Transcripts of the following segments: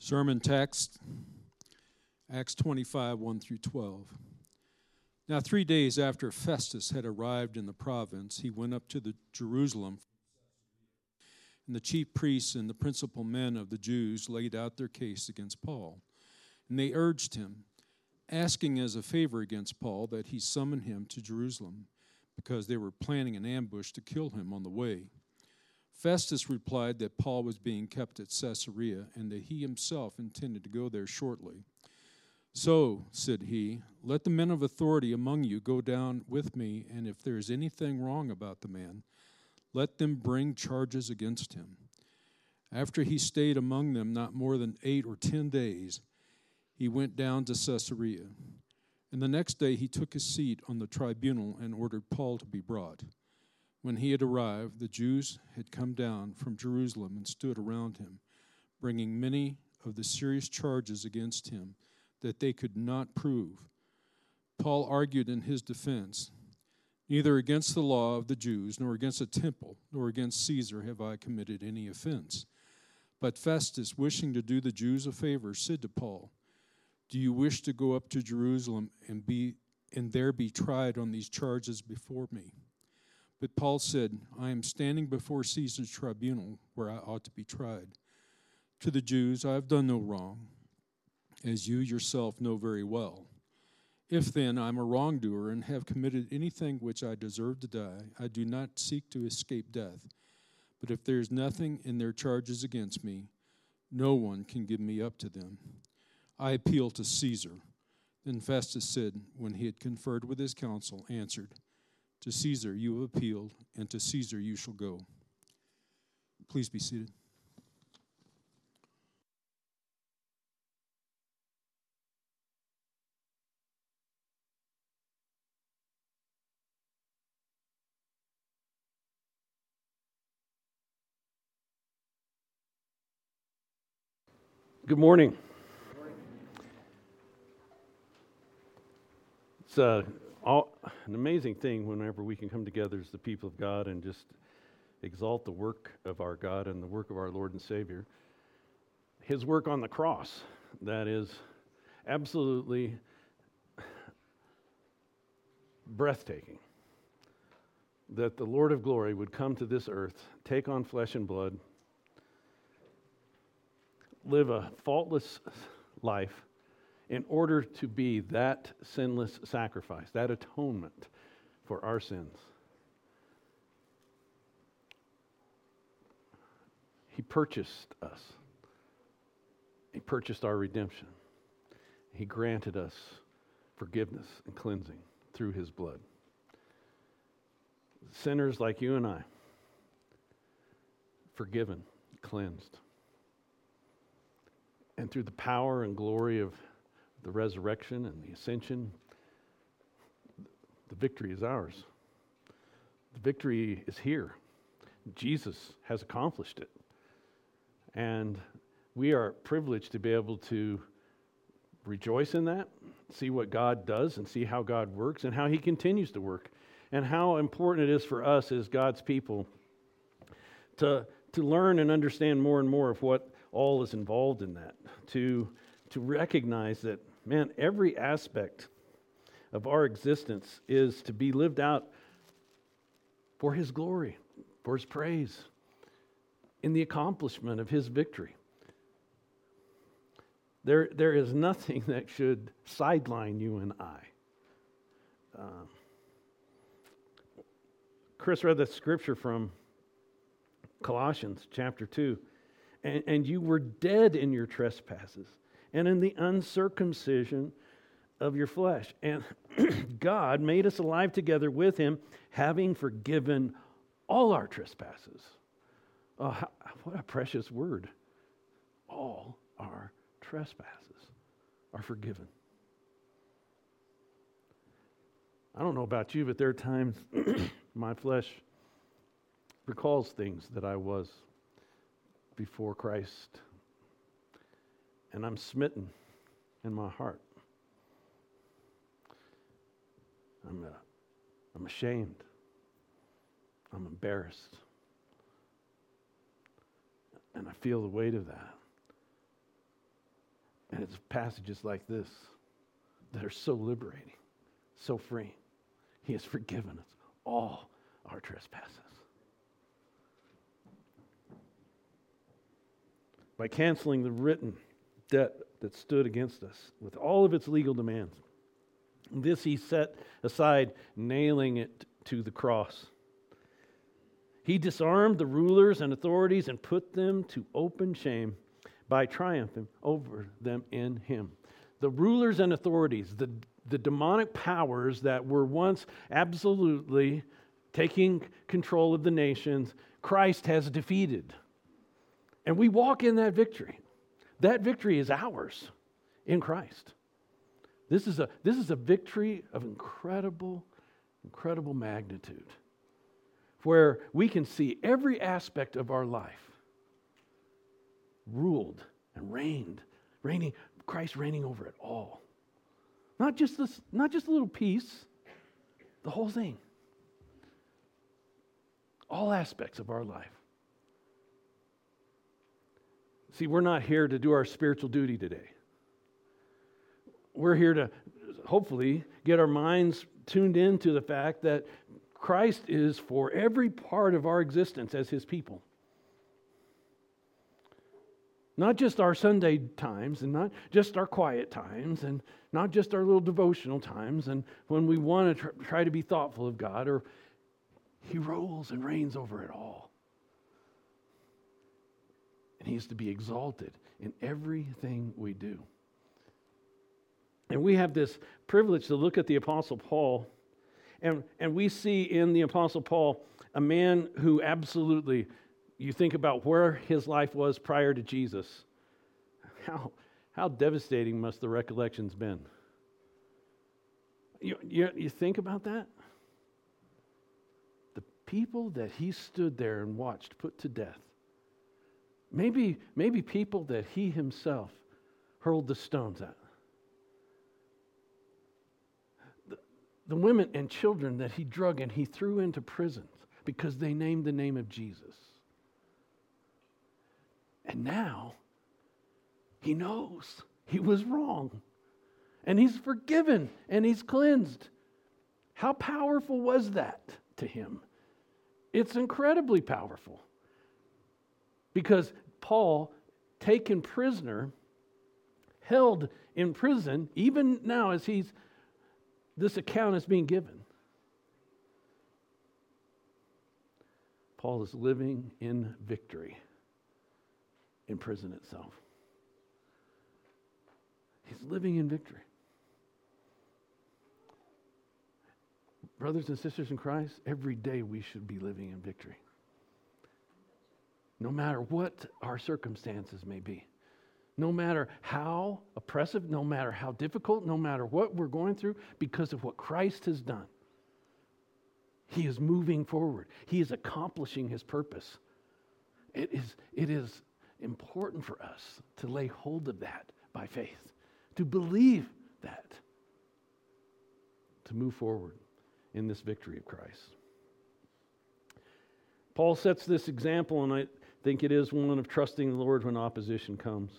Sermon text, Acts 25, 1 through 12. Now 3 days after Festus had arrived in the province, he went up to Jerusalem, and the chief priests and the principal men of the Jews laid out their case against Paul. And they urged him, asking as a favor against Paul that he summon him to Jerusalem, because they were planning an ambush to kill him on the way. Festus replied that Paul was being kept at Caesarea and that he himself intended to go there shortly. So, said he, let the men of authority among you go down with me, and if there is anything wrong about the man, let them bring charges against him. After he stayed among them not more than 8 or 10 days, he went down to Caesarea. And the next day he took his seat on the tribunal and ordered Paul to be brought. When he had arrived, the Jews had come down from Jerusalem and stood around him, bringing many of the serious charges against him that they could not prove. Paul argued in his defense, neither against the law of the Jews, nor against the temple, nor against Caesar have I committed any offense. But Festus, wishing to do the Jews a favor, said to Paul, do you wish to go up to Jerusalem and there be tried on these charges before me? But Paul said, I am standing before Caesar's tribunal where I ought to be tried. To the Jews I have done no wrong, as you yourself know very well. If then I am a wrongdoer and have committed anything which I deserve to die, I do not seek to escape death. But if there is nothing in their charges against me, no one can give me up to them. I appeal to Caesar. Then Festus said, when he had conferred with his council, answered, to Caesar you have appealed, and to Caesar you shall go. Please be seated. Good morning. It's an amazing thing whenever we can come together as the people of God and just exalt the work of our God and the work of our Lord and Savior. His work on the cross, that is absolutely breathtaking. That the Lord of glory would come to this earth, take on flesh and blood, live a faultless life in order to be that sinless sacrifice, that atonement for our sins. He purchased us. He purchased our redemption. He granted us forgiveness and cleansing through His blood. Sinners like you and I, forgiven, cleansed. And through the power and glory of the resurrection and the ascension, the victory is ours. The victory is here. Jesus has accomplished it. And we are privileged to be able to rejoice in that, see what God does and see how God works and how He continues to work, and how important it is for us as God's people to learn and understand more and more of what all is involved in that, to recognize that, man, every aspect of our existence is to be lived out for His glory, for His praise, in the accomplishment of His victory. There is nothing that should sideline you and I. Chris read the scripture from Colossians chapter 2. And you were dead in your trespasses and in the uncircumcision of your flesh. And God made us alive together with Him, having forgiven all our trespasses. Oh, what a precious word. All our trespasses are forgiven. I don't know about you, but there are times my flesh recalls things that I was before Christ, and I'm smitten in my heart. I'm ashamed. I'm embarrassed. And I feel the weight of that. And it's passages like this that are so liberating, so freeing. He has forgiven us all our trespasses. By canceling the written debt that stood against us with all of its legal demands. This he set aside, nailing it to the cross. He disarmed the rulers and authorities and put them to open shame by triumphing over them in him. The rulers and authorities, the demonic powers that were once absolutely taking control of the nations, Christ has defeated. And we walk in that victory. That victory is ours in Christ. This is a victory of incredible magnitude, where we can see every aspect of our life ruled and reigning, Christ reigning over it all. Not just a little piece, the whole thing. All aspects of our life. See, we're not here to do our spiritual duty today. We're here to hopefully get our minds tuned into the fact that Christ is for every part of our existence as his people. Not just our Sunday times, and not just our quiet times, and not just our little devotional times, and when we want to try to be thoughtful of God, or he rules and reigns over it all. And he is to be exalted in everything we do. And we have this privilege to look at the Apostle Paul, and we see in the Apostle Paul a man who absolutely, you think about where his life was prior to Jesus. How devastating must the recollections been? You think about that? The people that he stood there and watched put to death. Maybe people that he himself hurled the stones at. The women and children that he drug and he threw into prisons because they named the name of Jesus. And now he knows he was wrong. And he's forgiven and he's cleansed. How powerful was that to him? It's incredibly powerful. Because Paul, taken prisoner, held in prison, even now as this account is being given. Paul is living in victory in prison itself. He's living in victory. Brothers and sisters in Christ, every day we should be living in victory. No matter what our circumstances may be. No matter how oppressive, no matter how difficult, no matter what we're going through, because of what Christ has done. He is moving forward. He is accomplishing his purpose. It is important for us to lay hold of that by faith, to believe that, to move forward in this victory of Christ. Paul sets this example, and I think it is one of trusting the Lord when opposition comes.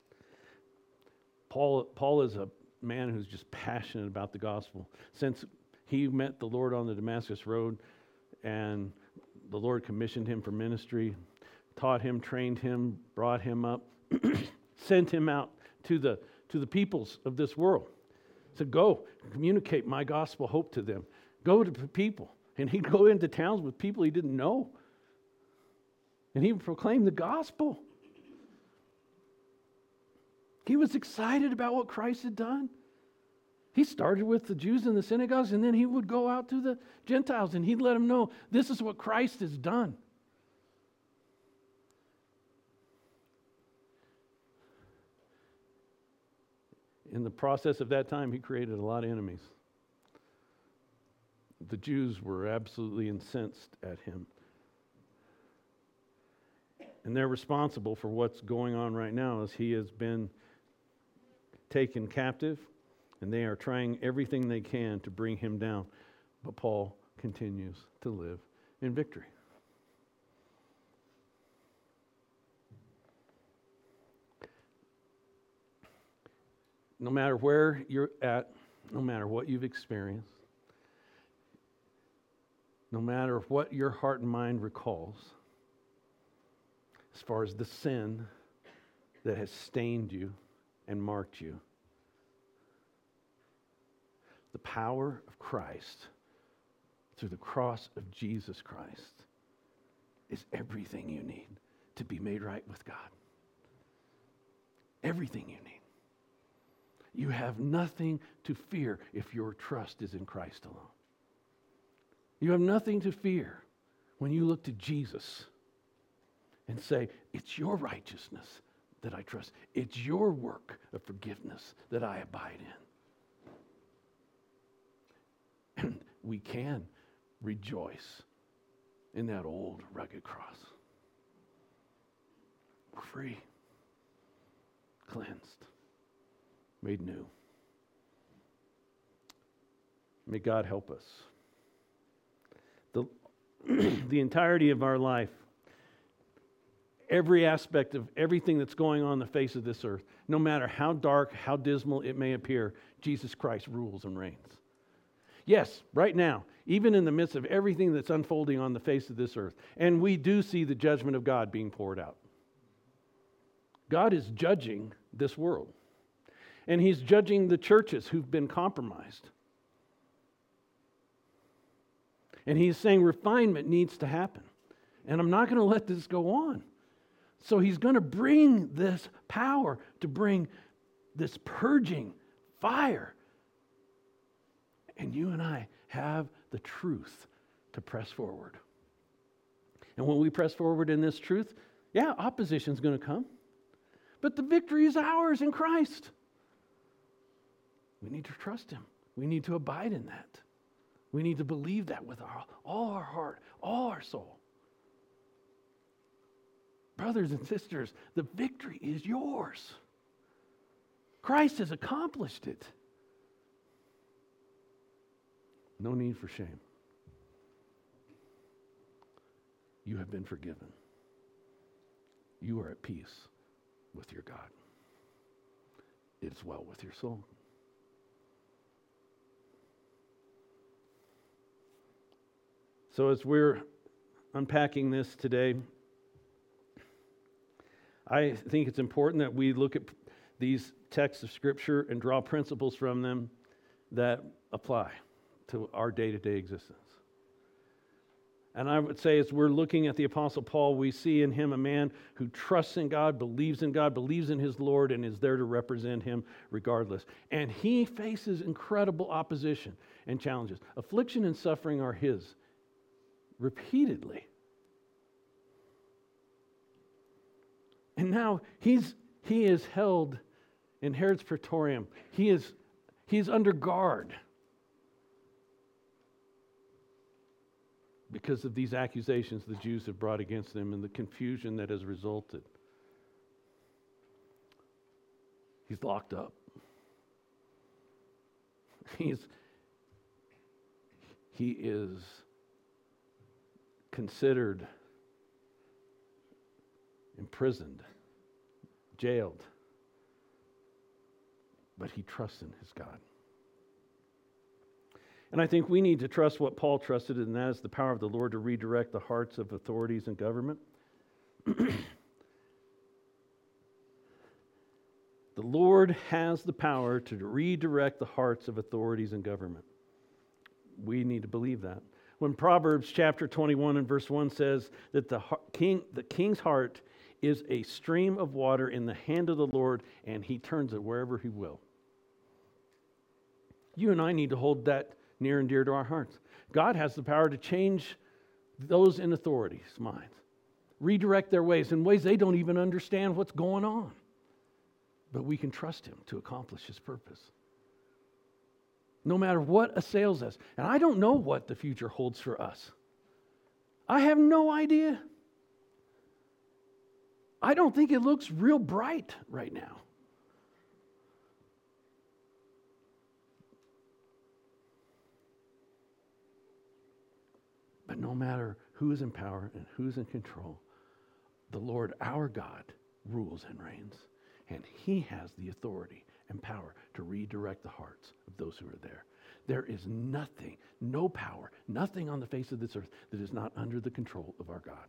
Paul is a man who's just passionate about the gospel. Since he met the Lord on the Damascus Road, and the Lord commissioned him for ministry, taught him, trained him, brought him up, sent him out to the peoples of this world. Said, go, communicate my gospel hope to them. Go to people. And he'd go into towns with people he didn't know. And he would proclaim the gospel. He was excited about what Christ had done. He started with the Jews in the synagogues, and then he would go out to the Gentiles, and he'd let them know, this is what Christ has done. In the process of that time, he created a lot of enemies. The Jews were absolutely incensed at him. And they're responsible for what's going on right now as he has been taken captive, and they are trying everything they can to bring him down. But Paul continues to live in victory. no matter where you're at, no matter what you've experienced, no matter what your heart and mind recalls, as far as the sin that has stained you and marked you, the power of Christ through the cross of Jesus Christ is everything you need to be made right with God. Everything you need. You have nothing to fear if your trust is in Christ alone. You have nothing to fear when you look to Jesus and say, it's your righteousness that I trust. It's your work of forgiveness that I abide in. And we can rejoice in that old rugged cross. We're free, cleansed, made new. May God help us. The entirety of our life, every aspect of everything that's going on the face of this earth, no matter how dark, how dismal it may appear, Jesus Christ rules and reigns. Yes, right now, even in the midst of everything that's unfolding on the face of this earth, and we do see the judgment of God being poured out. God is judging this world. And He's judging the churches who've been compromised. And He's saying refinement needs to happen. And I'm not going to let this go on. So He's going to bring this power to bring this purging fire. And you and I have the truth to press forward. And when we press forward in this truth, yeah, opposition's going to come. But the victory is ours in Christ. We need to trust Him. We need to abide in that. We need to believe that with all our heart, all our soul. Brothers and sisters, the victory is yours. Christ has accomplished it. No need for shame. You have been forgiven. You are at peace with your God. It's well with your soul. So as we're unpacking this today, I think it's important that we look at these texts of Scripture and draw principles from them that apply to our day-to-day existence. And I would say as we're looking at the Apostle Paul, we see in him a man who trusts in God, believes in his Lord, and is there to represent Him regardless. And he faces incredible opposition and challenges. Affliction and suffering are his repeatedly. And now he is held in Herod's Praetorium. He is under guard because of these accusations the Jews have brought against him and the confusion that has resulted. He's locked up. He is considered imprisoned, jailed, but he trusts in his God. And I think we need to trust what Paul trusted, and that is the power of the Lord to redirect the hearts of authorities and government. The Lord has the power to redirect the hearts of authorities and government. We need to believe that. When Proverbs chapter 21 and verse 1 says that the king's heart is a stream of water in the hand of the Lord, and He turns it wherever He will. You and I need to hold that near and dear to our hearts. God has the power to change those in authority's minds, redirect their ways in ways they don't even understand what's going on. But we can trust Him to accomplish His purpose. No matter what assails us. And I don't know what the future holds for us. I have no idea. I don't think it looks real bright right now. But no matter who is in power and who's in control, the Lord our God rules and reigns. And He has the authority and power to redirect the hearts of those who are there. There is nothing, no power, nothing on the face of this earth that is not under the control of our God.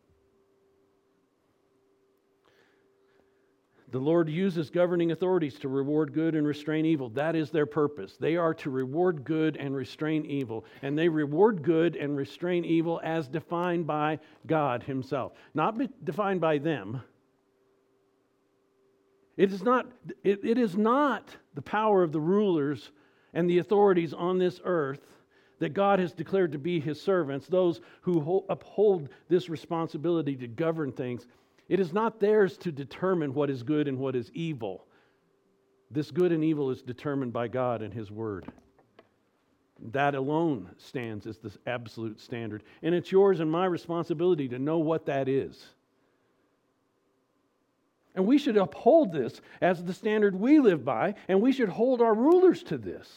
The Lord uses governing authorities to reward good and restrain evil. That is their purpose. They are to reward good and restrain evil. And they reward good and restrain evil as defined by God Himself. Not defined by them. It is not the power of the rulers and the authorities on this earth that God has declared to be His servants, those who uphold this responsibility to govern things. It is not theirs to determine what is good and what is evil. This good and evil is determined by God and His Word. That alone stands as the absolute standard. And it's yours and my responsibility to know what that is. And we should uphold this as the standard we live by, and we should hold our rulers to this.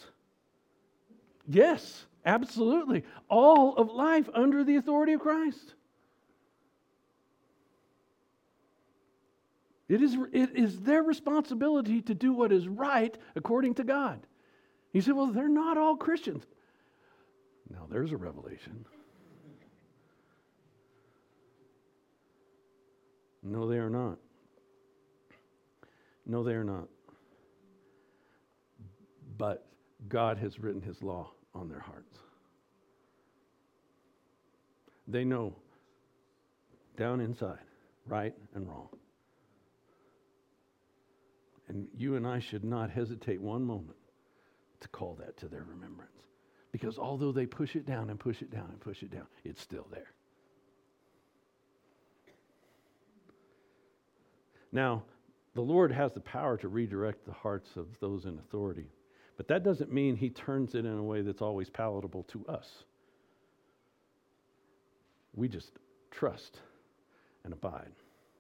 Yes, absolutely. All of life under the authority of Christ. It is their responsibility to do what is right according to God. You say, well, they're not all Christians. Now, there's a revelation. No, they are not. No, they are not. But God has written His law on their hearts. They know down inside, right and wrong. And you and I should not hesitate one moment to call that to their remembrance. Because although they push it down and push it down and push it down, it's still there. Now, the Lord has the power to redirect the hearts of those in authority. But that doesn't mean He turns it in a way that's always palatable to us. We just trust and abide.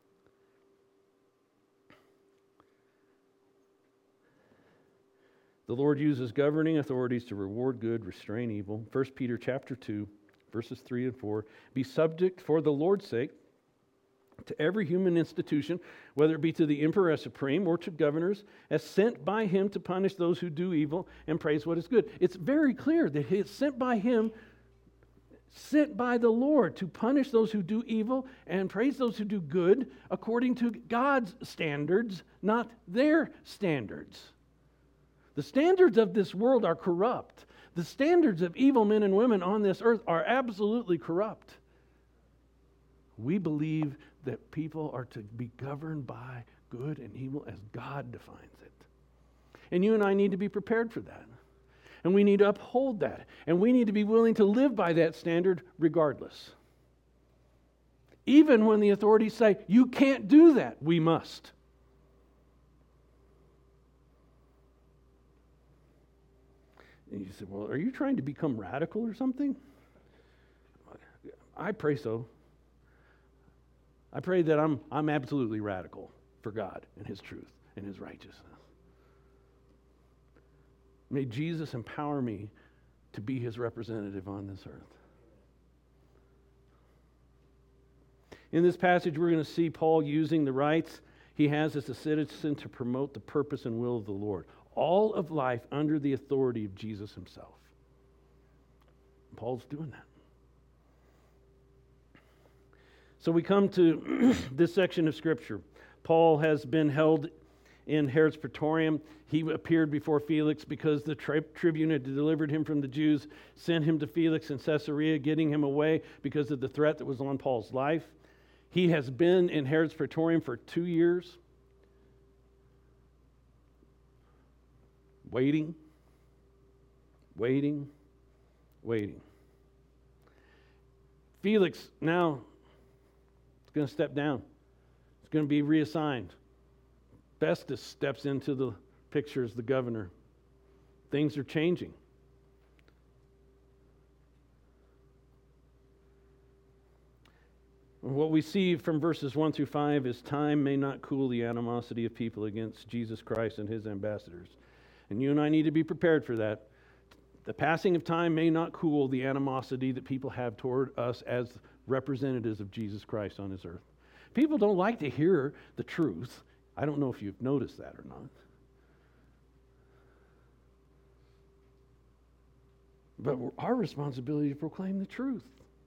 The Lord uses governing authorities to reward good, restrain evil. 1 Peter chapter 2, verses 3 and 4. Be subject for the Lord's sake to every human institution, whether it be to the emperor as supreme or to governors, as sent by Him to punish those who do evil and praise what is good. It's very clear that He is sent by Him, sent by the Lord to punish those who do evil and praise those who do good according to God's standards, not their standards. The standards of this world are corrupt. The standards of evil men and women on this earth are absolutely corrupt. We believe that people are to be governed by good and evil as God defines it. And you and I need to be prepared for that. And we need to uphold that. And we need to be willing to live by that standard regardless. Even when the authorities say, you can't do that, we must. And you say, well, are you trying to become radical or something? I pray so. I pray that I'm absolutely radical for God and His truth and His righteousness. May Jesus empower me to be His representative on this earth. In this passage, we're going to see Paul using the rights he has as a citizen to promote the purpose and will of the Lord. All of life under the authority of Jesus Himself. Paul's doing that. So we come to this section of Scripture. Paul has been held in Herod's Praetorium. He appeared before Felix because the tribune had delivered him from the Jews, sent him to Felix in Caesarea, getting him away because of the threat that was on Paul's life. He has been in Herod's Praetorium for 2 years. Waiting. Felix now is going to step down. It's going to be reassigned. Festus steps into the picture as the governor. Things are changing. What we see from verses 1 through 5 is time may not cool the animosity of people against Jesus Christ and His ambassadors. And you and I need to be prepared for that. The passing of time may not cool the animosity that people have toward us as representatives of Jesus Christ on His earth. People don't like to hear the truth. I don't know if you've noticed that or not. but our responsibility to proclaim the truth.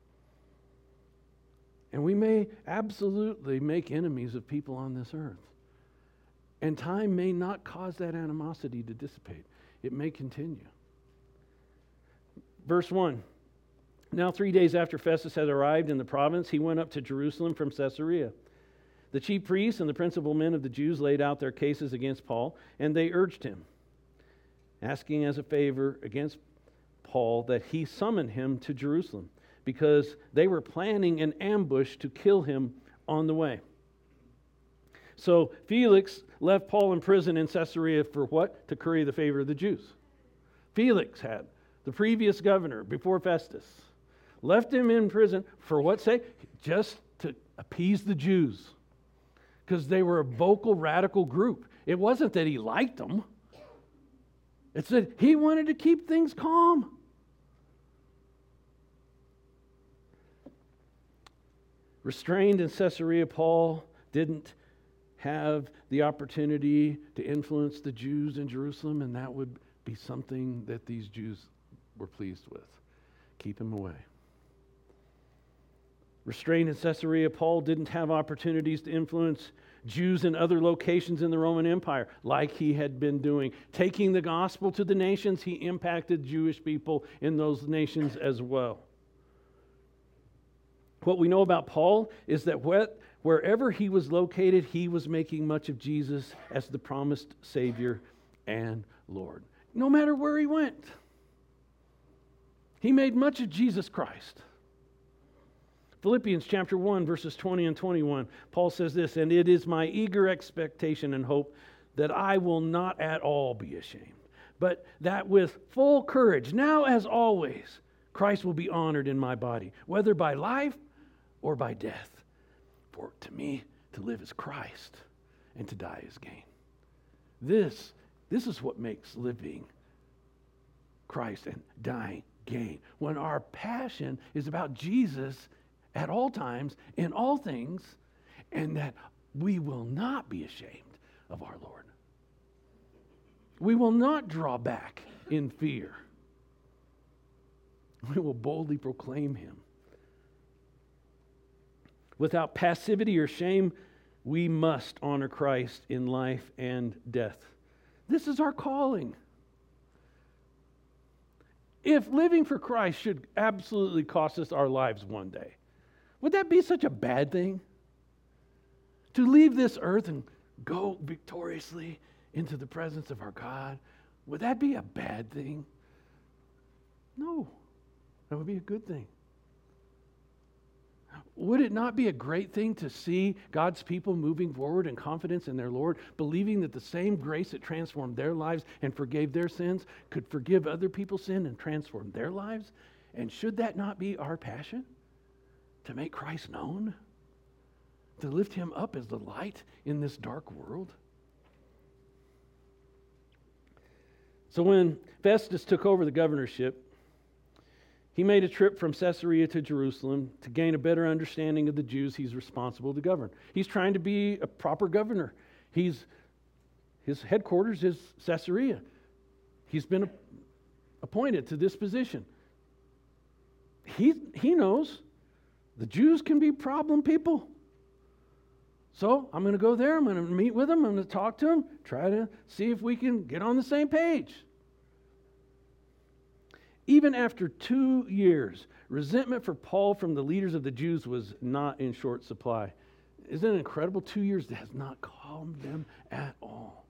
And we may absolutely make enemies of people on this earth. And time may not cause that animosity to dissipate. It may continue. Verse 1. Now 3 days after Festus had arrived in the province, he went up to Jerusalem from Caesarea. The chief priests and the principal men of the Jews laid out their cases against Paul, and they urged him, asking as a favor against Paul that he summon him to Jerusalem, because they were planning an ambush to kill him on the way. So Felix left Paul in prison in Caesarea for what? To curry the favor of the Jews. Felix had, the previous governor before Festus, left him in prison for what sake? Just to appease the Jews, because they were a vocal, radical group. It wasn't that he liked them. It's that he wanted to keep things calm. Restrained in Caesarea, Paul didn't have the opportunity to influence the Jews in Jerusalem, and that would be something that these Jews were pleased with. Keep him away. Restrained in Caesarea, Paul didn't have opportunities to influence Jews in other locations in the Roman Empire, like he had been doing. Taking the gospel to the nations, he impacted Jewish people in those nations as well. What we know about Paul is that wherever he was located, he was making much of Jesus as the promised Savior and Lord. No matter where he went, he made much of Jesus Christ. Philippians chapter 1, verses 20 and 21, Paul says this, "And it is my eager expectation and hope that I will not at all be ashamed, but that with full courage, now as always, Christ will be honored in my body, whether by life or by death. For to me, to live is Christ, and to die is gain." This is what makes living Christ and dying gain. When our passion is about Jesus at all times, in all things, and that we will not be ashamed of our Lord. We will not draw back in fear. We will boldly proclaim him. Without passivity or shame, we must honor Christ in life and death. This is our calling. If living for Christ should absolutely cost us our lives one day, would that be such a bad thing? To leave this earth and go victoriously into the presence of our God, would that be a bad thing? No, that would be a good thing. Would it not be a great thing to see God's people moving forward in confidence in their Lord, believing that the same grace that transformed their lives and forgave their sins could forgive other people's sin and transform their lives? And should that not be our passion? To make Christ known? To lift him up as the light in this dark world? So when Festus took over the governorship, he made a trip from Caesarea to Jerusalem to gain a better understanding of the Jews he's responsible to govern. He's trying to be a proper governor. His headquarters is Caesarea. He's been appointed to this position. He knows the Jews can be problem people. So I'm going to go there. I'm going to meet with them. I'm going to talk to them, try to see if we can get on the same page. Even after 2 years, resentment for Paul from the leaders of the Jews was not in short supply. Isn't it incredible? 2 years has not calmed them at all.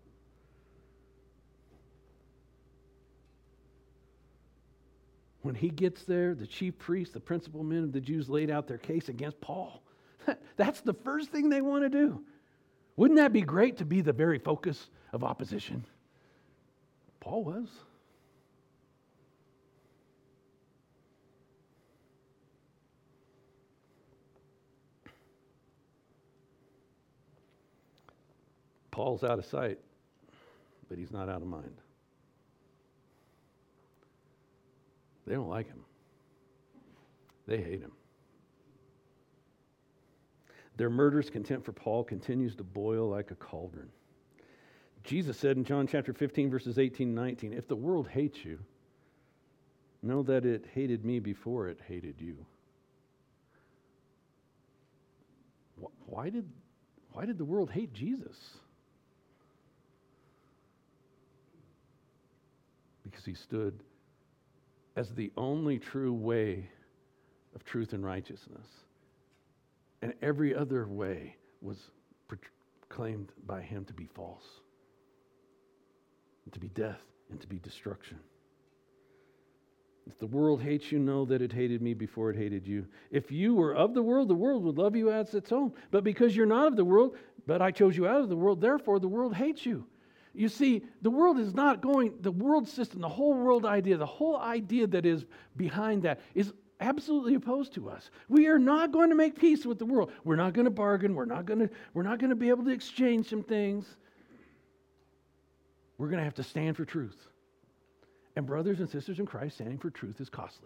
When he gets there, the chief priests, the principal men of the Jews laid out their case against Paul. That's the first thing they want to do. Wouldn't that be great to be the very focus of opposition? Paul was. Paul's out of sight, but he's not out of mind. They don't like him. They hate him. Their murderous contempt for Paul continues to boil like a cauldron. Jesus said in John chapter 15, verses 18 and 19, if the world hates you, know that it hated me before it hated you. Why did the world hate Jesus? Because he stood as the only true way of truth and righteousness. And every other way was proclaimed by him to be false, and to be death, and to be destruction. If the world hates you, know that it hated me before it hated you. If you were of the world would love you as its own. But because you're not of the world, but I chose you out of the world, therefore the world hates you. You see, the world is not going, the world system, the whole world idea, the whole idea that is behind that is absolutely opposed to us. We are not going to make peace with the world. We're not going to bargain. We're not going to be able to exchange some things. We're going to have to stand for truth. And brothers and sisters in Christ, standing for truth is costly.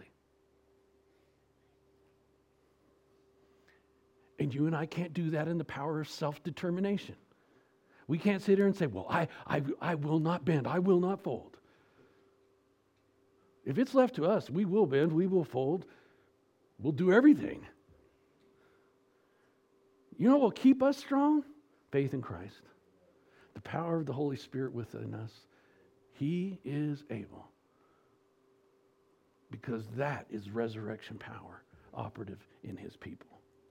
And you and I can't do that in the power of self-determination. We can't sit here and say, well, I will not bend, I will not fold. If it's left to us, we will bend, we will fold, we'll do everything. You know what will keep us strong? Faith in Christ. The power of the Holy Spirit within us. He is able. Because that is resurrection power operative in his people.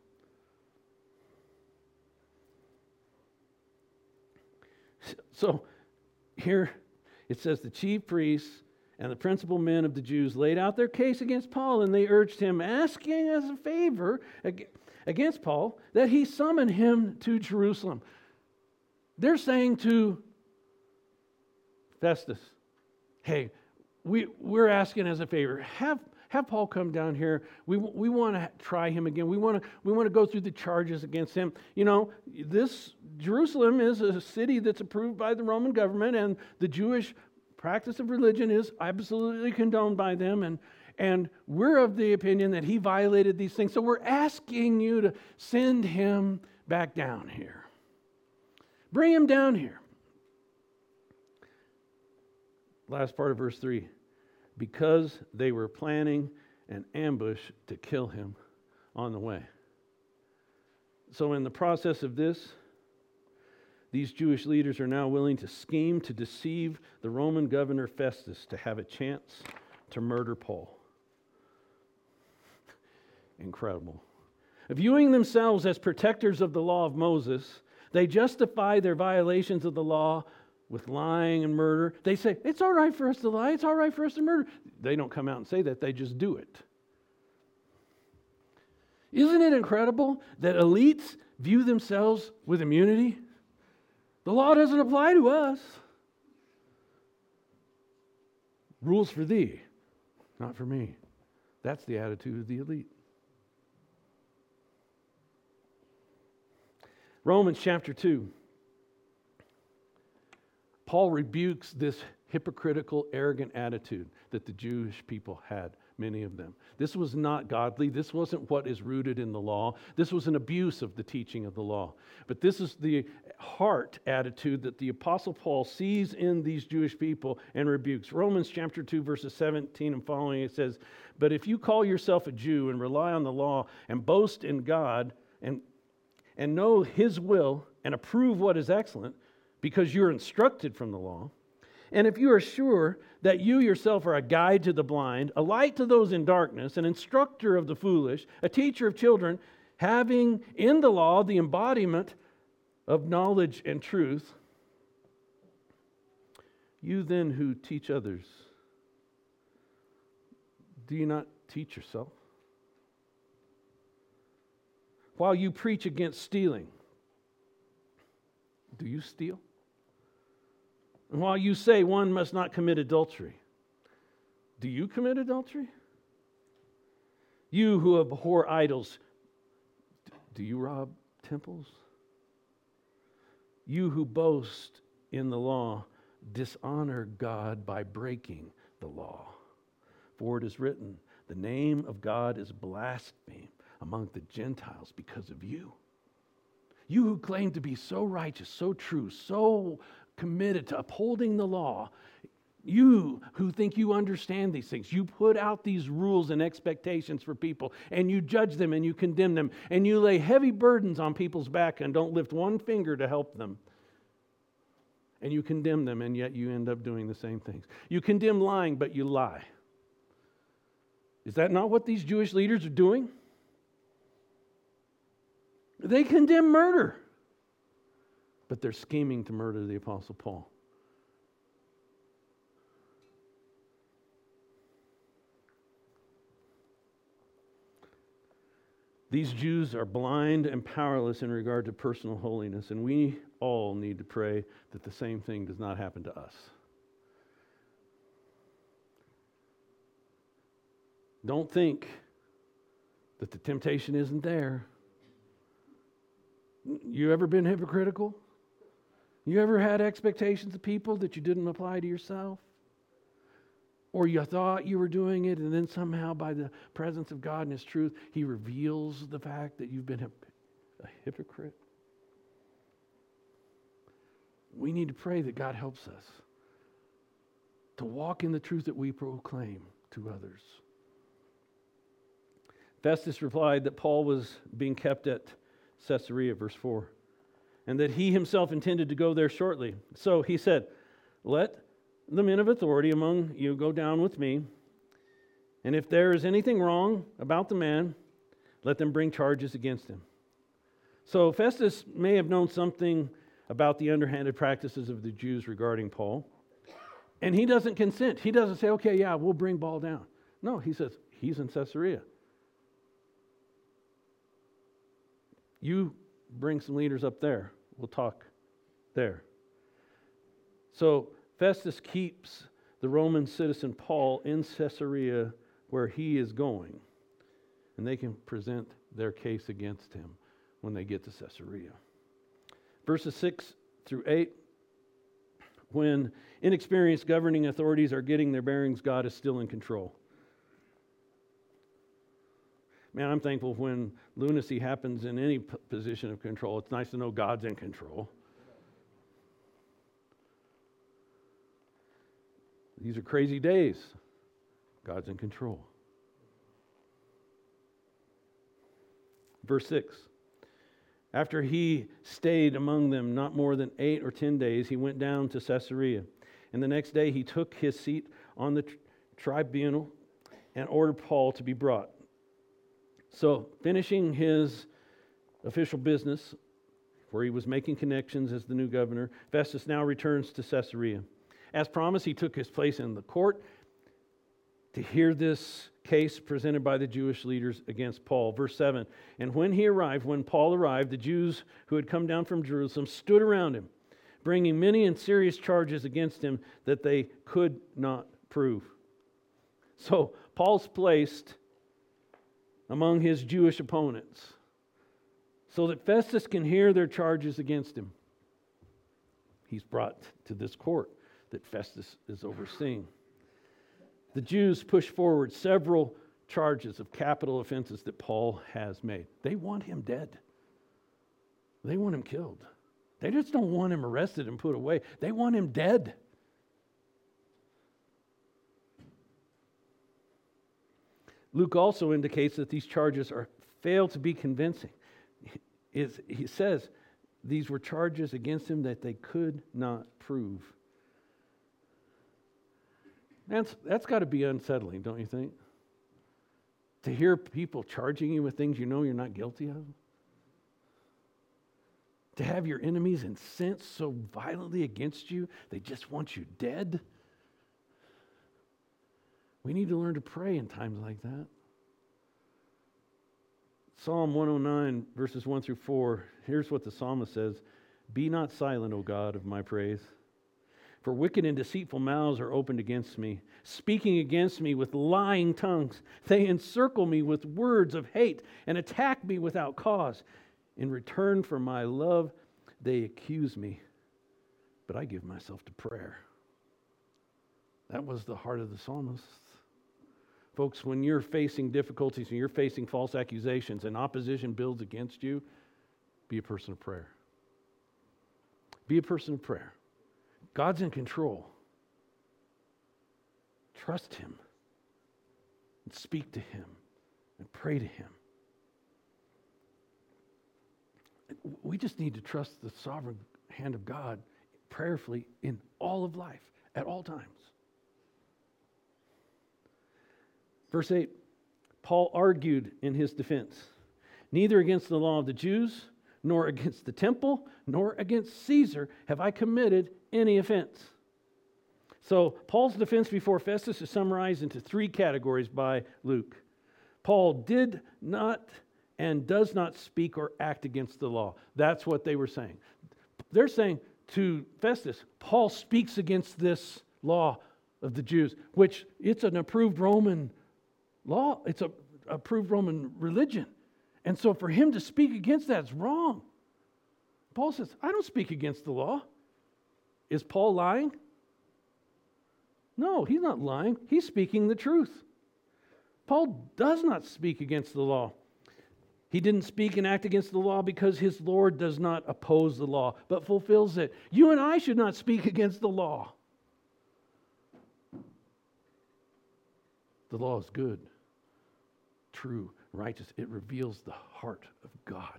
So here it says the chief priests and the principal men of the Jews laid out their case against Paul, and they urged him, asking as a favor against Paul, that he summon him to Jerusalem. They're saying to Festus, hey, we're asking as a favor, have Paul come down here. We want to try him again. We want to go through the charges against him. You know, this Jerusalem is a city that's approved by the Roman government, and the Jewish practice of religion is absolutely condoned by them. And we're of the opinion that he violated these things. So we're asking you to send him back down here. Bring him down here. Last part of verse 3. Because they were planning an ambush to kill him on the way. So in the process of this, these Jewish leaders are now willing to scheme to deceive the Roman governor Festus to have a chance to murder Paul. Incredible. Viewing themselves as protectors of the law of Moses, they justify their violations of the law with lying and murder. They say, it's all right for us to lie, it's all right for us to murder. They don't come out and say that, they just do it. Isn't it incredible that elites view themselves with immunity? The law doesn't apply to us. Rules for thee, not for me. That's the attitude of the elite. Romans chapter 2. Paul rebukes this hypocritical, arrogant attitude that the Jewish people had, many of them. This was not godly. This wasn't what is rooted in the law. This was an abuse of the teaching of the law. But this is the heart attitude that the Apostle Paul sees in these Jewish people and rebukes. Romans chapter 2, verses 17 and following, it says, but if you call yourself a Jew and rely on the law and boast in God and know his will and approve what is excellent, because you're instructed from the law, and if you are sure that you yourself are a guide to the blind, a light to those in darkness, an instructor of the foolish, a teacher of children, having in the law the embodiment of knowledge and truth, you then who teach others, do you not teach yourself? While you preach against stealing, do you steal? And while you say one must not commit adultery, do you commit adultery? You who abhor idols, do you rob temples? You who boast in the law, dishonor God by breaking the law. For it is written, the name of God is blasphemed among the Gentiles because of you. You who claim to be so righteous, so true, so committed to upholding the law, You who think you understand these things, you put out these rules and expectations for people, and you judge them and you condemn them, and you lay heavy burdens on people's back and don't lift one finger to help them. And you condemn them, and yet you end up doing the same things. You condemn lying, but you lie. Is that not what these Jewish leaders are doing? They condemn murder, but they're scheming to murder the Apostle Paul. These Jews are blind and powerless in regard to personal holiness, and we all need to pray that the same thing does not happen to us. Don't think that the temptation isn't there. You ever been hypocritical? You ever had expectations of people that you didn't apply to yourself? Or you thought you were doing it, and then somehow by the presence of God and His truth, He reveals the fact that you've been a hypocrite? We need to pray that God helps us to walk in the truth that we proclaim to others. Festus replied that Paul was being kept at Caesarea, verse 4, and that he himself intended to go there shortly. So he said, "Let the men of authority among you go down with me, and if there is anything wrong about the man, let them bring charges against him." So Festus may have known something about the underhanded practices of the Jews regarding Paul, and he doesn't consent. He doesn't say, "Okay, yeah, we'll bring Paul down." No, he says, he's in Caesarea. You bring some leaders up there. We'll talk there. So Festus keeps the Roman citizen Paul in Caesarea where he is going, and they can present their case against him when they get to Caesarea. Verses 6 through 8, when inexperienced governing authorities are getting their bearings, God is still in control. Man, I'm thankful when lunacy happens in any position of control. It's nice to know God's in control. These are crazy days. God's in control. Verse 6. After he stayed among them not more than 8 or 10 days, he went down to Caesarea. And the next day he took his seat on the tribunal and ordered Paul to be brought. So, finishing his official business, where he was making connections as the new governor, Festus now returns to Caesarea. As promised, he took his place in the court to hear this case presented by the Jewish leaders against Paul. Verse 7, and when Paul arrived, the Jews who had come down from Jerusalem stood around him, bringing many and serious charges against him that they could not prove. So, Paul's placed among his Jewish opponents so that Festus can hear their charges against him. He's brought to this court that Festus is overseeing. The Jews push forward several charges of capital offenses that Paul has made. They want him dead. They want him killed. They just don't want him arrested and put away. They want him dead. Luke also indicates that these charges fail to be convincing. He says these were charges against him that they could not prove. That's got to be unsettling, don't you think? To hear people charging you with things you know you're not guilty of? To have your enemies incensed so violently against you, they just want you dead? We need to learn to pray in times like that. Psalm 109, verses 1 through 4, here's what the psalmist says. Be not silent, O God, of my praise. For wicked and deceitful mouths are opened against me, speaking against me with lying tongues. They encircle me with words of hate and attack me without cause. In return for my love, they accuse me, but I give myself to prayer. That was the heart of the psalmist. Folks, when you're facing difficulties and you're facing false accusations and opposition builds against you, be a person of prayer. Be a person of prayer. God's in control. trust him and speak to him and pray to him. We just need to trust the sovereign hand of God prayerfully in all of life, at all times. Verse 8, Paul argued in his defense, neither against the law of the Jews, nor against the temple, nor against Caesar have I committed any offense. So Paul's defense before Festus is summarized into three categories by Luke. Paul did not and does not speak or act against the law. That's what they were saying. They're saying to Festus, Paul speaks against this law of the Jews, which it's an approved Roman law. It's an approved Roman religion. And so for him to speak against that is wrong. Paul says, I don't speak against the law. Is Paul lying? No, he's not lying. He's speaking the truth. Paul does not speak against the law. He didn't speak and act against the law because his Lord does not oppose the law, but fulfills it. You and I should not speak against the law. The law is good, true, righteous. It reveals the heart of God.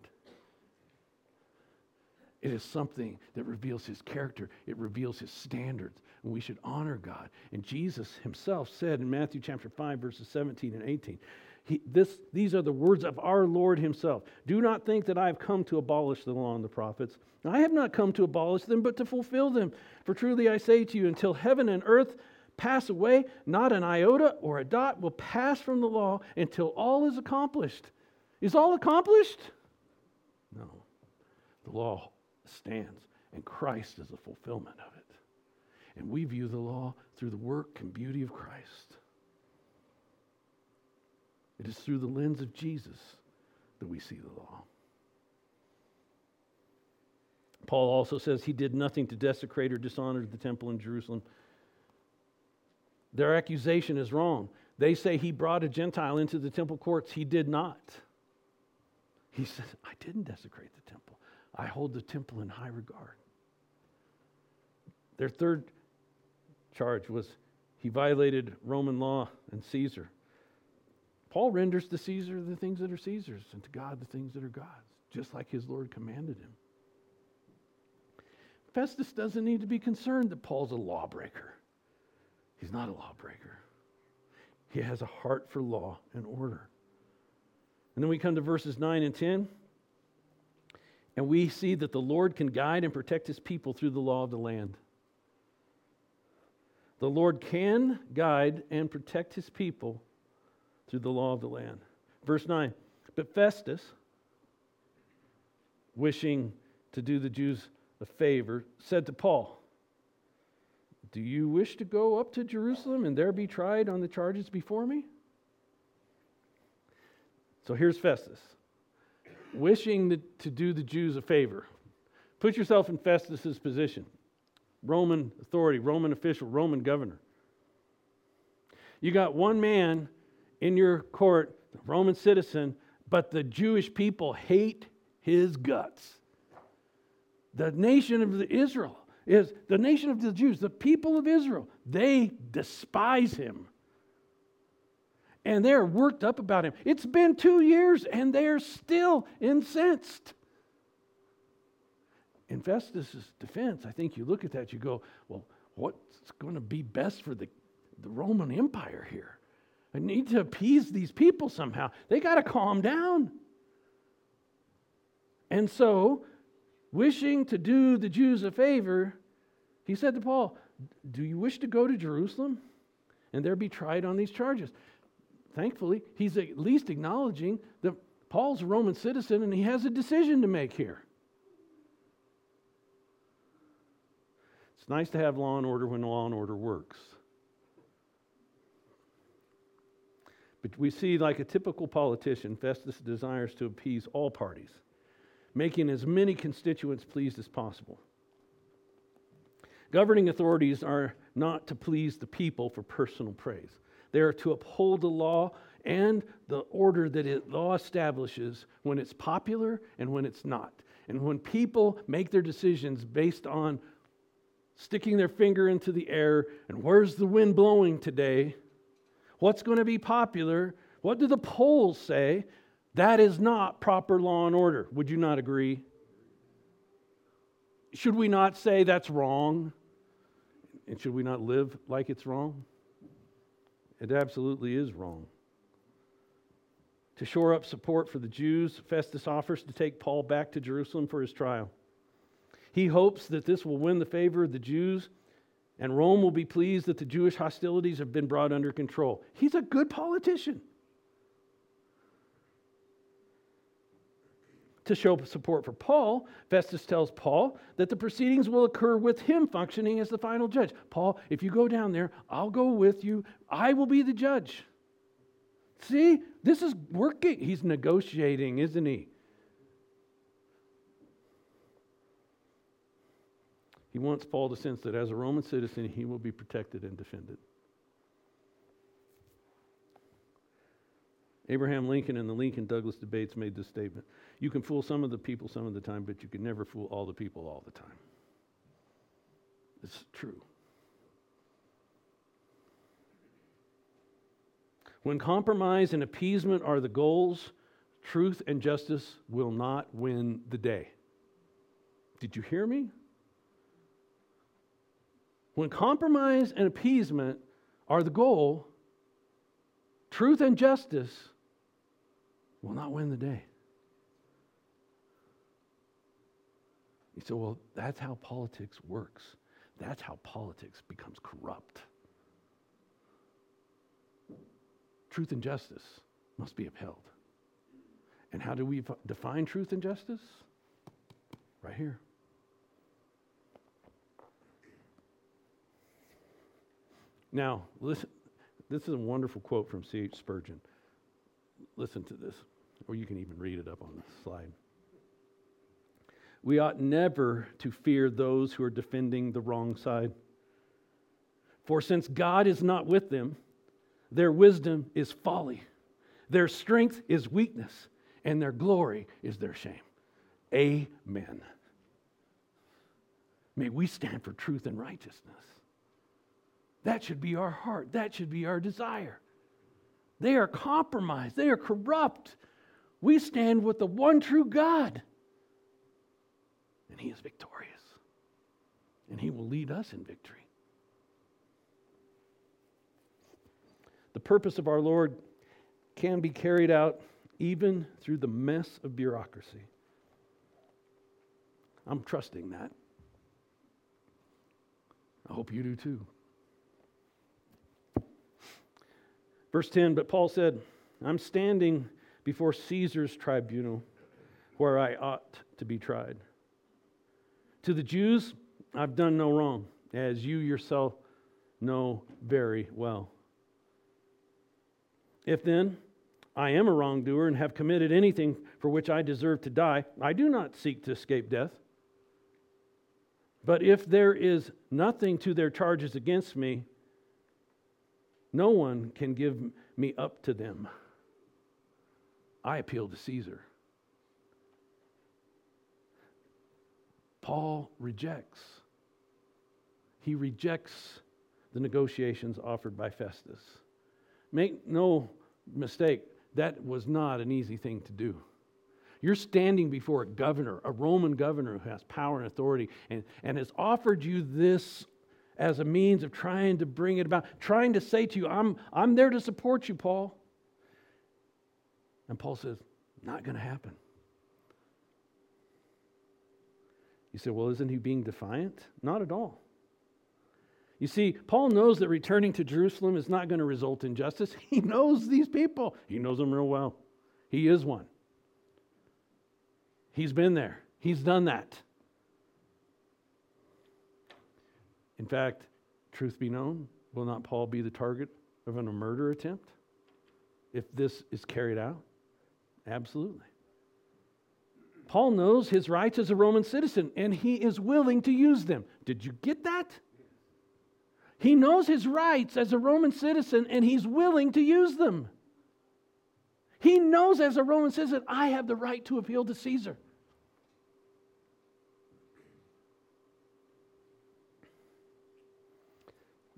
It is something that reveals his character. It reveals his standards. And we should honor God. And Jesus himself said in Matthew chapter 5, verses 17 and 18, these are the words of our Lord himself. Do not think that I have come to abolish the law and the prophets. I have not come to abolish them, but to fulfill them. For truly I say to you, until heaven and earth pass away, not an iota or a dot will pass from the law until all is accomplished. Is all accomplished? No. The law stands, and Christ is the fulfillment of it. And we view the law through the work and beauty of Christ. It is through the lens of Jesus that we see the law. Paul also says he did nothing to desecrate or dishonor the temple in Jerusalem. Their accusation is wrong. They say he brought a Gentile into the temple courts. He did not. He says, I didn't desecrate the temple. I hold the temple in high regard. Their third charge was he violated Roman law and Caesar. Paul renders to Caesar the things that are Caesar's and to God the things that are God's, just like his Lord commanded him. Festus doesn't need to be concerned that Paul's a lawbreaker. He's not a lawbreaker. He has a heart for law and order. And then we come to verses 9 and 10, and we see that the Lord can guide and protect his people through the law of the land. The Lord can guide and protect his people through the law of the land. Verse 9, but Festus, wishing to do the Jews a favor, said to Paul, do you wish to go up to Jerusalem and there be tried on the charges before me? So here's Festus, wishing to do the Jews a favor. Put yourself in Festus's position. Roman authority, Roman official, Roman governor. You got one man in your court, the Roman citizen, but the Jewish people hate his guts. The nation of Israel is the nation of the Jews, the people of Israel. They despise him. And they're worked up about him. It's been 2 years and they're still incensed. In Festus' defense, I think you look at that, you go, well, what's going to be best for the Roman Empire here? I need to appease these people somehow. They got to calm down. And so, wishing to do the Jews a favor, he said to Paul, do you wish to go to Jerusalem and there be tried on these charges? Thankfully, he's at least acknowledging that Paul's a Roman citizen and he has a decision to make here. It's nice to have law and order when law and order works. But we see, like a typical politician, Festus desires to appease all parties, making as many constituents pleased as possible. Governing authorities are not to please the people for personal praise. They are to uphold the law and the order that the law establishes when it's popular and when it's not. And when people make their decisions based on sticking their finger into the air, and where's the wind blowing today? What's going to be popular? What do the polls say? That is not proper law and order. Would you not agree? Should we not say that's wrong? And should we not live like it's wrong? It absolutely is wrong. To shore up support for the Jews, Festus offers to take Paul back to Jerusalem for his trial. He hopes that this will win the favor of the Jews, and Rome will be pleased that the Jewish hostilities have been brought under control. He's a good politician. To show support for Paul, Festus tells Paul that the proceedings will occur with him functioning as the final judge. Paul, if you go down there, I'll go with you. I will be the judge. See, this is working. He's negotiating, isn't he? He wants Paul to sense that as a Roman citizen, he will be protected and defended. Abraham Lincoln in the Lincoln-Douglas debates made this statement: you can fool some of the people some of the time, but you can never fool all the people all the time. It's true. When compromise and appeasement are the goals, truth and justice will not win the day. Did you hear me? When compromise and appeasement are the goal, truth and justice will not win the day. You say, well, that's how politics works. That's how politics becomes corrupt. Truth and justice must be upheld. And how do we define truth and justice? Right here. Now, listen, this is a wonderful quote from C.H. Spurgeon. Listen to this, or you can even read it up on the slide. We ought never to fear those who are defending the wrong side. For since God is not with them, their wisdom is folly, their strength is weakness, and their glory is their shame. Amen. May we stand for truth and righteousness. That should be our heart. That should be our desire. They are compromised. They are corrupt. We stand with the one true God. And He is victorious. And He will lead us in victory. The purpose of our Lord can be carried out even through the mess of bureaucracy. I'm trusting that. I hope you do too. Verse 10, but Paul said, I'm standing before Caesar's tribunal where I ought to be tried. To the Jews, I've done no wrong, as you yourself know very well. If then I am a wrongdoer and have committed anything for which I deserve to die, I do not seek to escape death. But if there is nothing to their charges against me, no one can give me up to them. I appeal to Caesar. Paul rejects. He rejects the negotiations offered by Festus. Make no mistake, that was not an easy thing to do. You're standing before a governor, a Roman governor who has power and authority, and has offered you this as a means of trying to bring it about, trying to say to you, I'm there to support you, Paul. And Paul says, not going to happen. You say, well, isn't he being defiant? Not at all. You see, Paul knows that returning to Jerusalem is not going to result in justice. He knows these people. He knows them real well. He is one. He's been there. He's done that. In fact, truth be known, will not Paul be the target of a murder attempt if this is carried out? Absolutely. Paul knows his rights as a Roman citizen, and he is willing to use them. Did you get that? He knows his rights as a Roman citizen, and he's willing to use them. He knows as a Roman citizen, I have the right to appeal to Caesar.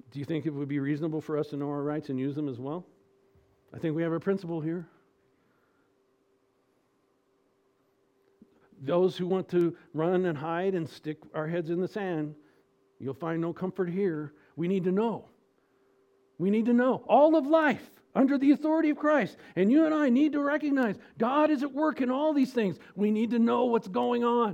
Do you think it would be reasonable for us to know our rights and use them as well? I think we have a principle here. Those who want to run and hide and stick our heads in the sand, you'll find no comfort here. We need to know. We need to know all of life under the authority of Christ. And you and I need to recognize God is at work in all these things. We need to know what's going on.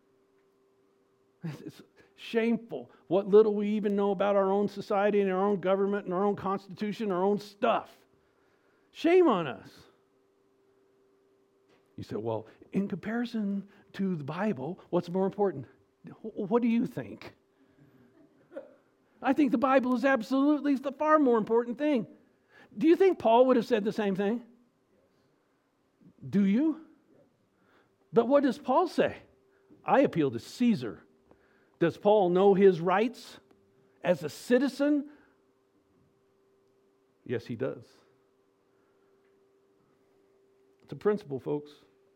It's shameful what little we even know about our own society and our own government and our own constitution, our own stuff. Shame on us. You say, well, in comparison to the Bible, what's more important? What do you think? I think the Bible is absolutely the far more important thing. Do you think Paul would have said the same thing? Do you? But what does Paul say? I appeal to Caesar. Does Paul know his rights as a citizen? Yes, he does. It's a principle, folks.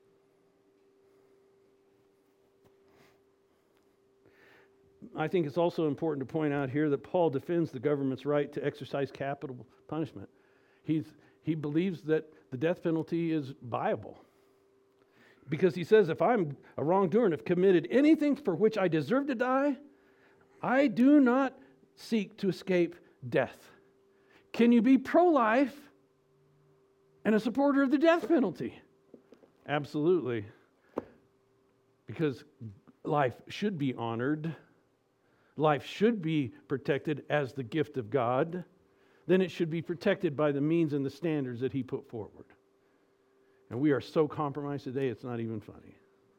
I think it's also important to point out here that Paul defends the government's right to exercise capital punishment. He believes that the death penalty is viable. Because he says, if I'm a wrongdoer and have committed anything for which I deserve to die, I do not seek to escape death. Can you be pro-life and a supporter of the death penalty? Absolutely. Because life should be honored. Life should be protected as the gift of God. Then it should be protected by the means and the standards that he put forward. And we are so compromised today, it's not even funny.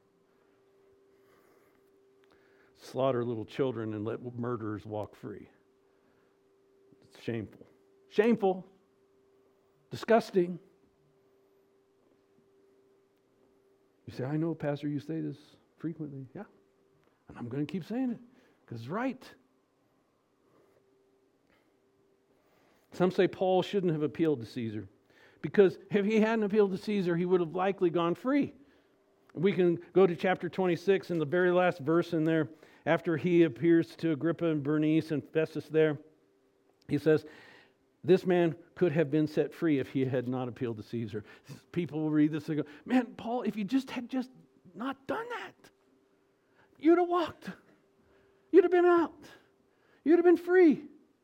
Slaughter little children and let murderers walk free. It's shameful. Shameful. Disgusting. You say, I know, Pastor, you say this frequently. Yeah. And I'm going to keep saying it because it's right. Some say Paul shouldn't have appealed to Caesar, because if he hadn't appealed to Caesar, he would have likely gone free. We can go to chapter 26, and the very last verse in there, after he appears to Agrippa and Bernice and Festus there, he says, this man could have been set free if he had not appealed to Caesar. People will read this and go, man, Paul, if you had not done that, you'd have walked. You'd have been out. You'd have been free.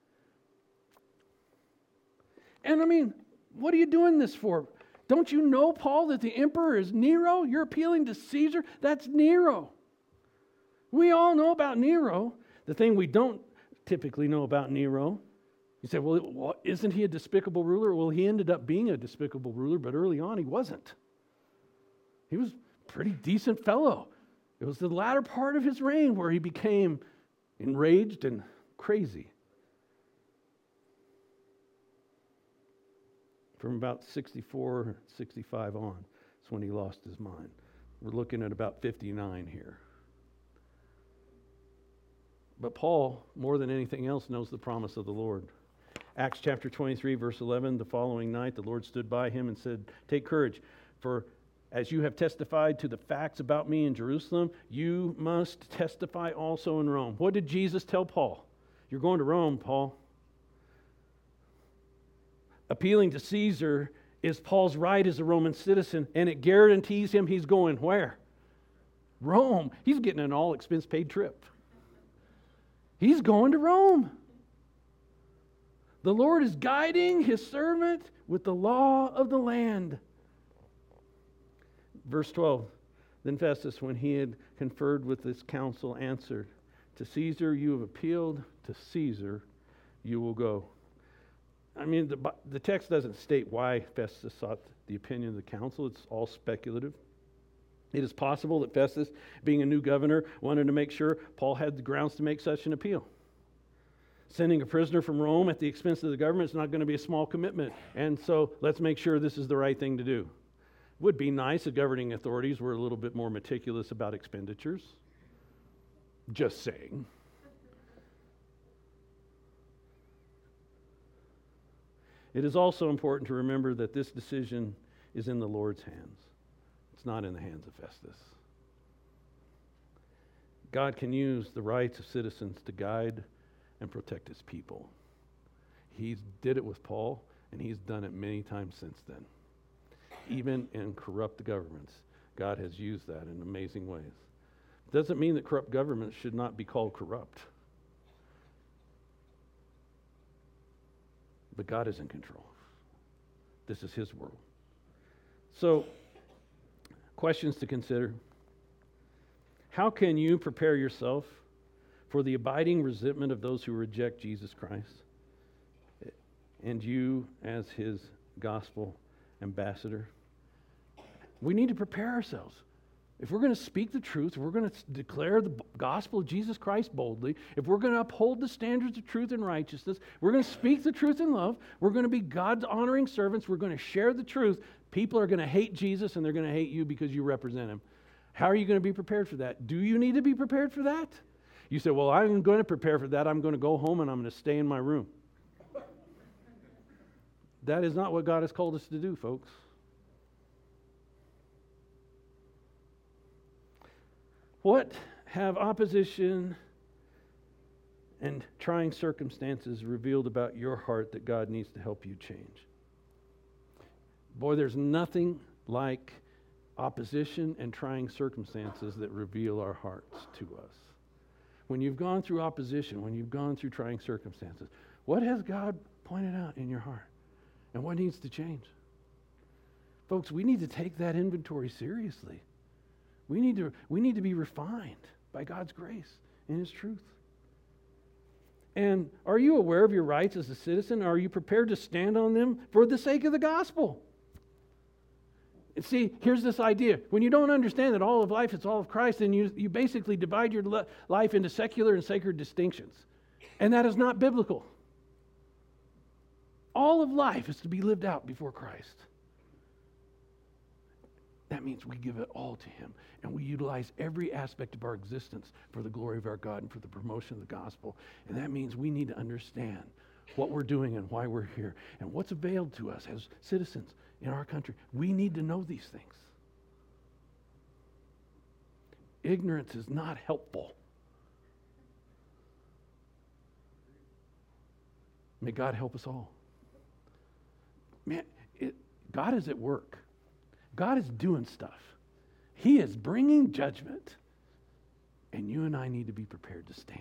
And I mean, what are you doing this for? Don't you know, Paul, that the emperor is Nero? You're appealing to Caesar? That's Nero. We all know about Nero. The thing we don't typically know about Nero, you say, well, isn't he a despicable ruler? Well, he ended up being a despicable ruler, but early on he wasn't. He was a pretty decent fellow. It was the latter part of his reign where he became enraged and crazy. From about 64, 65 on, that's when he lost his mind. We're looking at about 59 here. But Paul, more than anything else, knows the promise of the Lord. Acts chapter 23, verse 11, the following night the Lord stood by him and said, take courage, for as you have testified to the facts about me in Jerusalem, you must testify also in Rome. What did Jesus tell Paul? You're going to Rome, Paul. Appealing to Caesar is Paul's right as a Roman citizen, and it guarantees him he's going where? Rome. He's getting an all-expense-paid trip. He's going to Rome. The Lord is guiding his servant with the law of the land. Verse 12, then Festus, when he had conferred with this council, answered, to Caesar you have appealed, to Caesar you will go. I mean, the text doesn't state why Festus sought the opinion of the council. It's all speculative. It is possible that Festus, being a new governor, wanted to make sure Paul had the grounds to make such an appeal. Sending a prisoner from Rome at the expense of the government is not going to be a small commitment. And so let's make sure this is the right thing to do. It would be nice if governing authorities were a little bit more meticulous about expenditures. Just saying. It is also important to remember that this decision is in the Lord's hands. It's not in the hands of Festus. God can use the rights of citizens to guide and protect his people. He did it with Paul, and he's done it many times since then. Even in corrupt governments, God has used that in amazing ways. Doesn't mean that corrupt governments should not be called corrupt. But God is in control. This is his world. So, questions to consider. How can you prepare yourself for the abiding resentment of those who reject Jesus Christ and you as his gospel ambassador? We need to prepare ourselves. If we're going to speak the truth, if we're going to declare the gospel of Jesus Christ boldly, if we're going to uphold the standards of truth and righteousness, we're going to speak the truth in love, we're going to be God's honoring servants, we're going to share the truth, people are going to hate Jesus and they're going to hate you because you represent him. How are you going to be prepared for that? Do you need to be prepared for that? You say, well, I'm going to prepare for that. I'm going to go home and I'm going to stay in my room. That is not what God has called us to do, folks. What have opposition and trying circumstances revealed about your heart that God needs to help you change? Boy, there's nothing like opposition and trying circumstances that reveal our hearts to us. When you've gone through opposition, when you've gone through trying circumstances, what has God pointed out in your heart? And what needs to change? Folks, we need to take that inventory seriously. We need to be refined by God's grace and his truth. And are you aware of your rights as a citizen? Are you prepared to stand on them for the sake of the gospel? And see, here's this idea. When you don't understand that all of life is all of Christ, then you basically divide your life into secular and sacred distinctions. And that is not biblical. All of life is to be lived out before Christ. That means we give it all to him, and we utilize every aspect of our existence for the glory of our God and for the promotion of the gospel. And that means we need to understand what we're doing and why we're here and what's availed to us as citizens in our country. We need to know these things. Ignorance is not helpful. May God help us all. Man, God is at work. God is doing stuff. He is bringing judgment. And you and I need to be prepared to stand.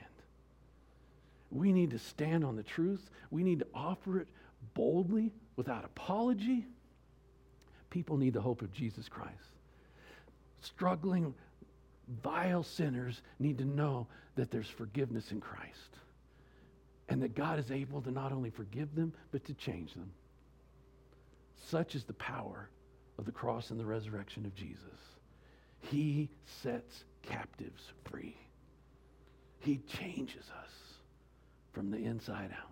We need to stand on the truth. We need to offer it boldly, without apology. People need the hope of Jesus Christ. Struggling, vile sinners need to know that there's forgiveness in Christ. And that God is able to not only forgive them, but to change them. Such is the power of the cross and the resurrection of Jesus. He sets captives free. He changes us from the inside out.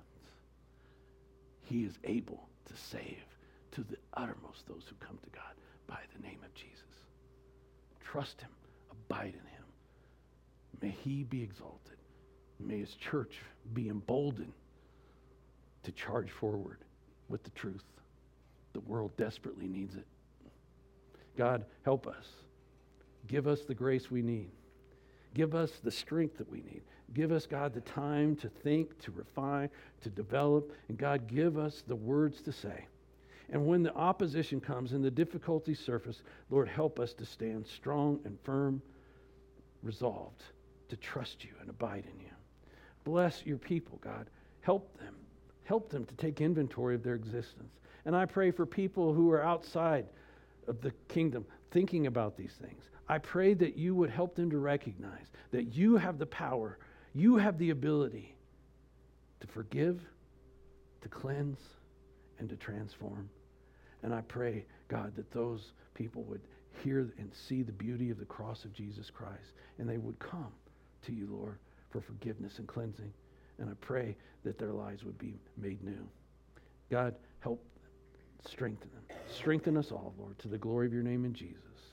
He is able to save to the uttermost those who come to God by the name of Jesus. Trust him. Abide in him. May he be exalted. May his church be emboldened to charge forward with the truth. The world desperately needs it. God, help us. Give us the grace we need. Give us the strength that we need. Give us, God, the time to think, to refine, to develop. And God, give us the words to say. And when the opposition comes and the difficulties surface, Lord, help us to stand strong and firm, resolved to trust you and abide in you. Bless your people, God. Help them. Help them to take inventory of their existence. And I pray for people who are outside of the kingdom thinking about these things. I pray that you would help them to recognize that you have the power, you have the ability to forgive, to cleanse, and to transform. And I pray, God, that those people would hear and see the beauty of the cross of Jesus Christ, and they would come to you, Lord, for forgiveness and cleansing. And I pray that their lives would be made new. God, help strengthen them. Strengthen us all, Lord, to the glory of your name in Jesus.